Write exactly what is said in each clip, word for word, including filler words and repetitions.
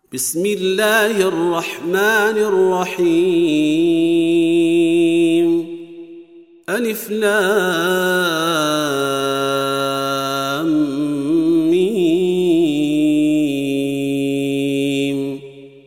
بسم الله الرحمن الرحيم. ألف لام ميم.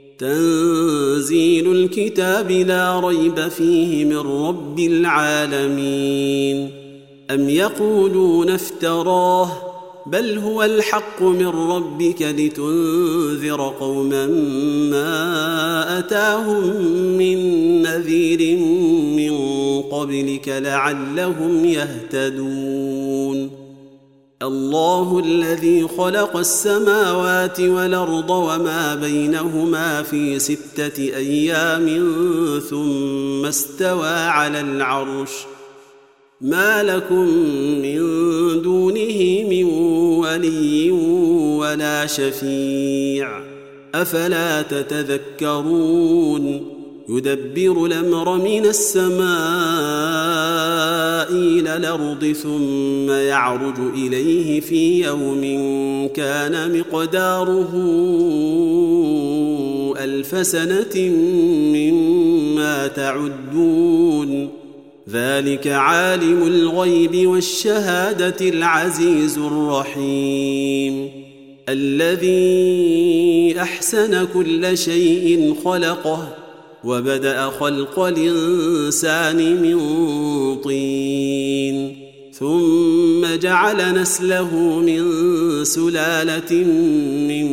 تنزيل الكتاب لا ريب فيه من رب العالمين. أم يقولون افتراه بل هو الحق من ربك لتنذر قوما ما أتاهم من نذير من قبلك لعلهم يهتدون. الله الذي خلق السماوات والأرض وما بينهما في ستة أيام ثم استوى على العرش ما لكم من دونه من ولي ولا شفيع أفلا تتذكرون. يدبر الأمر من السماء إلى الأرض ثم يعرج إليه في يوم كان مقداره ألف سنة مما تعدون. ذلك عالم الغيب والشهادة العزيز الرحيم. الذي أحسن كل شيء خلقه وبدأ خلق الإنسان من طين ثم جعل نسله من سلالة من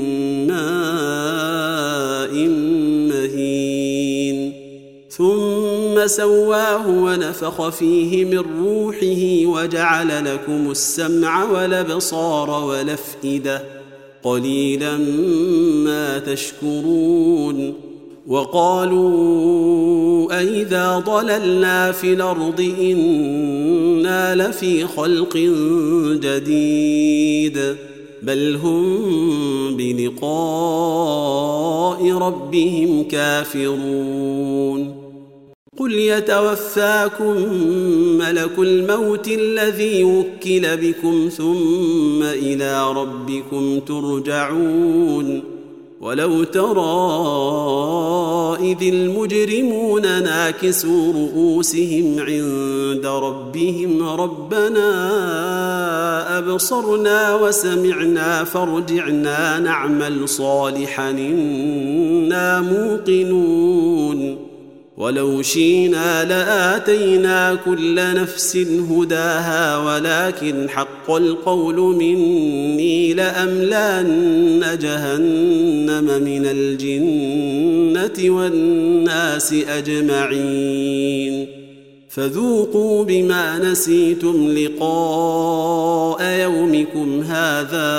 ماء مهين ثم سواه ونفخ فيه من روحه وجعل لكم السمع والأبصار والأفئدة قليلا ما تشكرون. وقالوا أئذا ضللنا في الأرض إنا لفي خلق جديد بل هم بلقاء ربهم كافرون. قل يتوفاكم ملك الموت الذي وكل بكم ثم إلى ربكم ترجعون. ولو ترى إذ المجرمون ناكسوا رؤوسهم عند ربهم ربنا أبصرنا وسمعنا فارجعنا نعمل صالحا إنا موقنون. ولو شئنا لآتينا كل نفس هداها ولكن حق القول مني لأملأن جهنم من الجنة والناس أجمعين. فذوقوا بما نسيتم لقاء يومكم هذا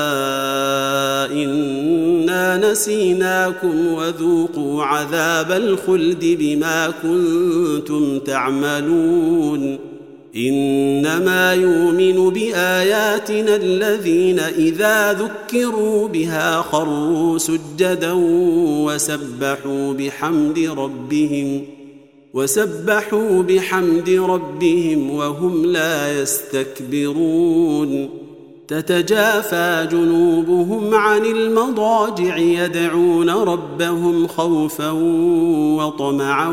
إنا نسيناكم وذوقوا عذاب الخلد بما كنتم تعملون. إنما يؤمن بآياتنا الذين إذا ذكروا بها خروا سجدا وسبحوا بحمد ربهم وسبحوا بحمد ربهم وهم لا يستكبرون. تتجافى جنوبهم عن المضاجع يدعون ربهم خوفا وطمعا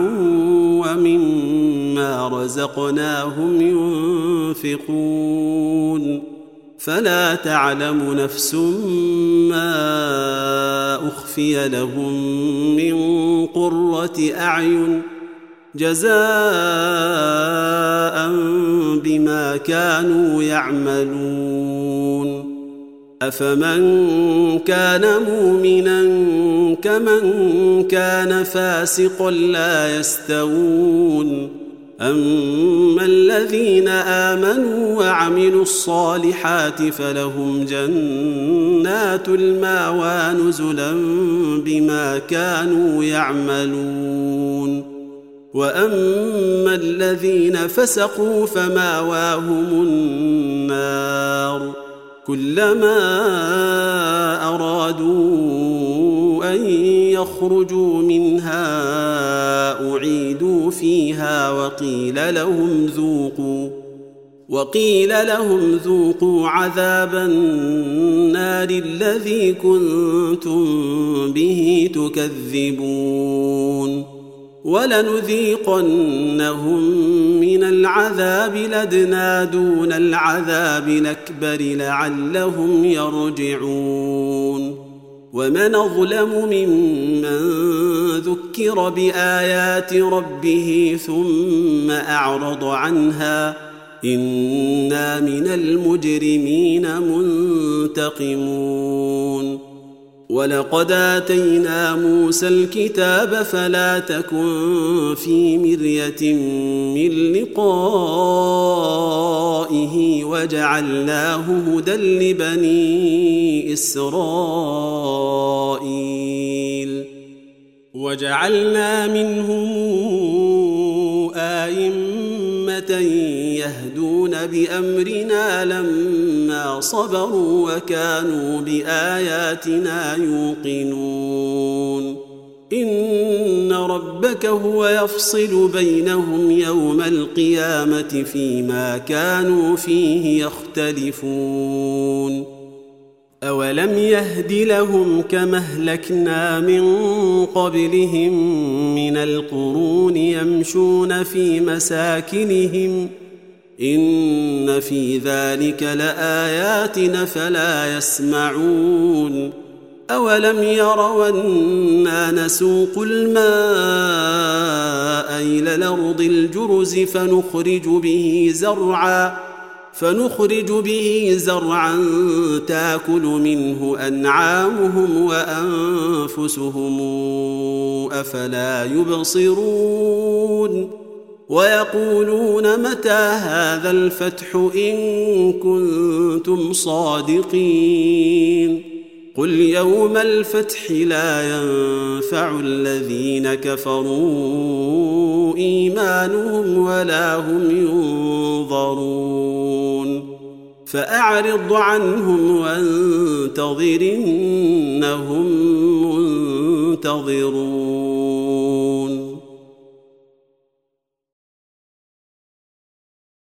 ومما رزقناهم ينفقون. فلا تعلم نفس ما أخفي لهم من قرة أعين جزاء بما كانوا يعملون. أفمن كان مؤمنا كمن كان فاسقا لا يستوون. أما الذين آمنوا وعملوا الصالحات فلهم جنات المأوى نزلا بما كانوا يعملون. وأما الذين فسقوا فمأواهم النار كلما أرادوا أن يخرجوا منها أعيدوا فيها وقيل لهم ذوقوا وقيل لهم ذوقوا عذاب النار الذي كنتم به تكذبون ولنذيقنهم من العذاب الأدنى دون العذاب الأكبر لعلهم يرجعون ومن أظلم ممن ذكر بآيات ربه ثم أعرض عنها إنا من المجرمين منتقمون ولقد آتينا موسى الكتاب فلا تكن في مرية من لقائه وجعلناه هدى لبني إسرائيل وجعلنا منهم آئمة يهدون بأمرنا لما صبروا وكانوا بآياتنا يوقنون إن ربك هو يفصل بينهم يوم القيامة فيما كانوا فيه يختلفون أولم يهد لهم كما أهلكنا من قبلهم من القرون يمشون في مساكنهم إن في ذلك لآيات فلا يسمعون أولم يروا أنا نسوق الماء إلى الأرض الجرز فنخرج به زرعا فنخرج به زرعا تأكل منه أنعامهم وأنفسهم أفلا يبصرون ويقولون متى هذا الفتح إن كنتم صادقين قل يوم الفتح لا ينفع الذين كفروا إيمانهم ولا هم ينظرون فأعرض عنهم وانتظر إنهم منتظرون